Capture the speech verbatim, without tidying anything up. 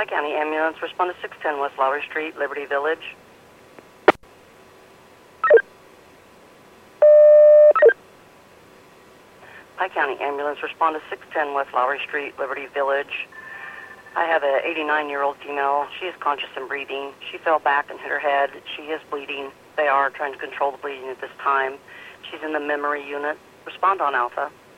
Pike County Ambulance, respond to six ten West Lowry Street, Liberty Village. Pike County Ambulance, respond to six ten West Lowry Street, Liberty Village. I have an eighty-nine-year-old female. She is conscious and breathing. She fell back and hit her head. She is bleeding. They are trying to control the bleeding at this time. She's in the memory unit. Respond on Alpha.